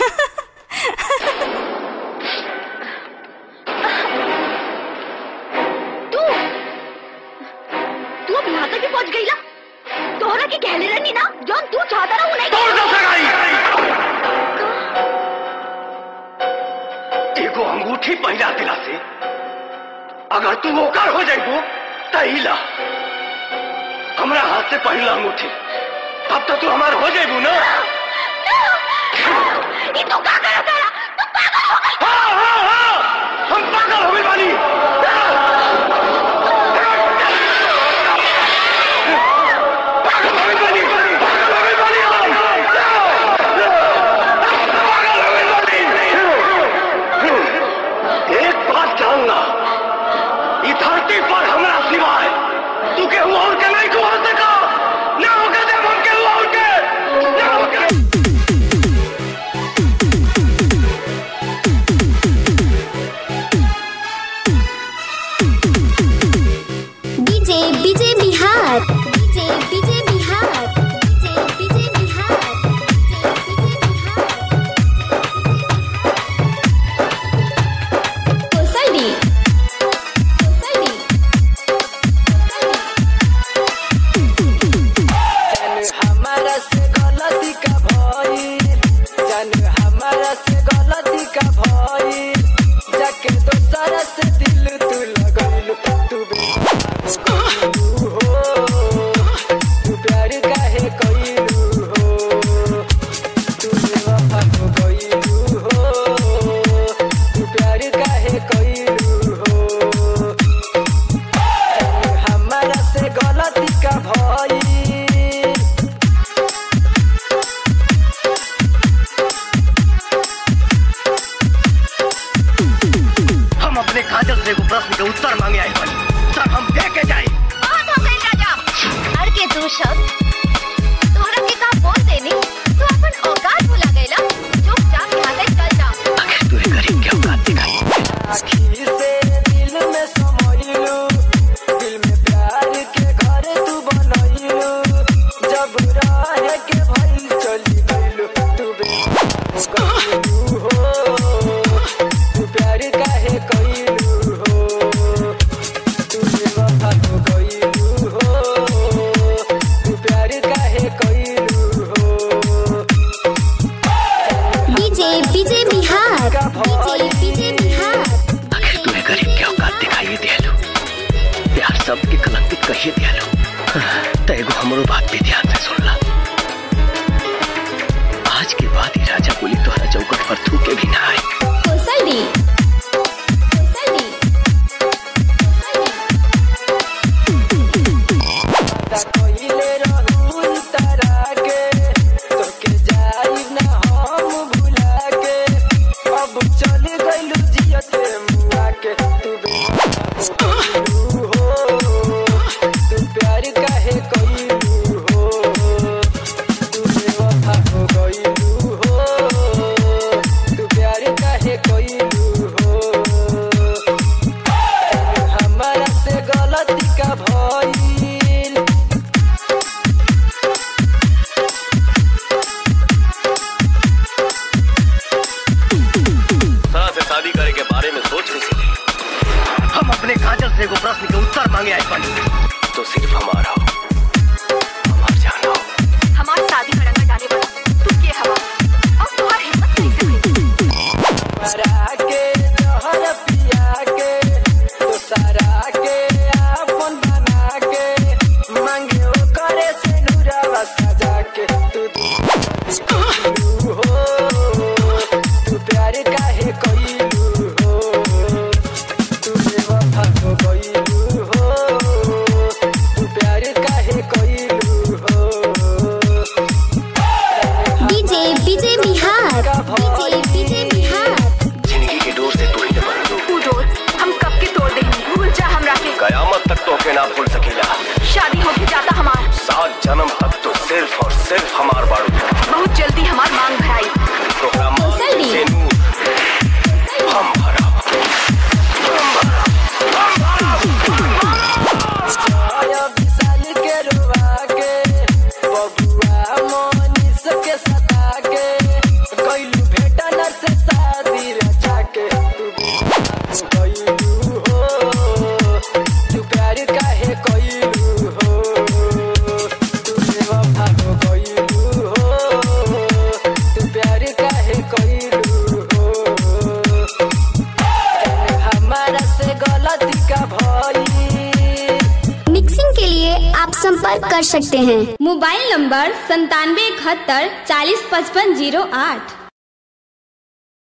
तू अब यहाँ तक भी पहुँच गई ना? तोहरा की कहले रहनी ना जौन तू चाहता ना वो नहीं एगो अंगूठी पहिरा दिला से अगर तू ओकर हो जाइबो तहिला हमरा हाथ से पहिला अंगूठी तब तो तू हमार हो जाइबू ना। ये तो क्या कर रहा है? तू पागल हो गई। हाँ हाँ हाँ हम पागल हो गए बानी। एक बात जानना, इस धरती पर हमारा सिवाय तू के हुआ और के नहीं को हो सका ना होगा जब हम के हुआ और के ना होगा। DJ Bihar, DJ Bihar, DJ Bihar, कोसली हमारा से गलती का भई, जान हमारा से गलती का भई, जाके दोसरा से दिल तू लगल तू हो, तू प्यार काहे कइलू हो, तू बेवफा हो गइलू हो, तू प्यार काहे कइलू हो, हमारा से गलती का भई। अपने काजल से प्रश्न के उत्तर मांगे आए बनी सर हम देके जाए। बहुत हो गई राजा। हर के तू शब्द तोहरा के का बोल देनी तू अपन औकात भुला गईला। चुपचाप यहाँ से चल जा। आखिर तूने गरीब के औकात दिखाई। आखिर से दिल में समझलू, दिल में प्यार के घर तू बनैलू, जब रहे के भइल चली गइलू तू बेगलू हो, तू प्यार काहे कइलू हो, तू बेवफा हो गइलू हो, तू प्यार काहे कइलू हो। DJ Bihar, DJ Bihar. आखिर तूने गरीब के औकात दिखाई दिया लो, प्यार सबके कलंकित कहिए दिया लो। तो एगो हमरो बात भी ध्यान से सुन ला। आज के बाद ही राजा बोली तोहरा चौकट पर थूके भी ना आए। कोसली कइले रहूं तारा के तोके जाई ना हम भुला के, अब चल गइलू जियते मुआ के, तू बेवफा हो, तू प्यार काहे कइलू हो, तू बेवफा हो गइलू हो, तू प्यार काहे कइलू हो, हमारा से गलती का भइल। शादी करे के बारे में सोच नहीं सके। हम अपने काजल से एगो प्रश्न के उत्तर मांगे आए बनी तो सिर्फ हमारा हो, हमार जाना हो। हमारी शादी में रंग डाले वाला तू के हवा और तुम्हारी हिम्मत कैसे हुई? मरा के जहर पिया के तो सारा के आपन बना के, मांगे ओ करे से नूरावा सजा के, तू हो, तू प्यार काहे कइलू हो, तू बेवफा हो गइलू हो, तू प्यार काहे कइलू हो। DJ Bihar, DJ Bihar. जिंदगी के डोर से तू ही न बंधू, तू रोज हम कब के तोड़ देंगे। भूल जा हमरा के। कयामत तक तो के ना भूल सकेला। शादी होके जाता हमार 7 जन्म तक तो सिर्फ और सिर्फ हमार बाड़ू। बहुत जल्दी हमार मांग भराई। प्रोग्राम कोसली। से नूर हम भरा छाया विशाल के रुआ के, बबुआ मोनिस के सता के, कइलू भेटा आप संपर्क कर सकते हैं। Mobile number 9771405508।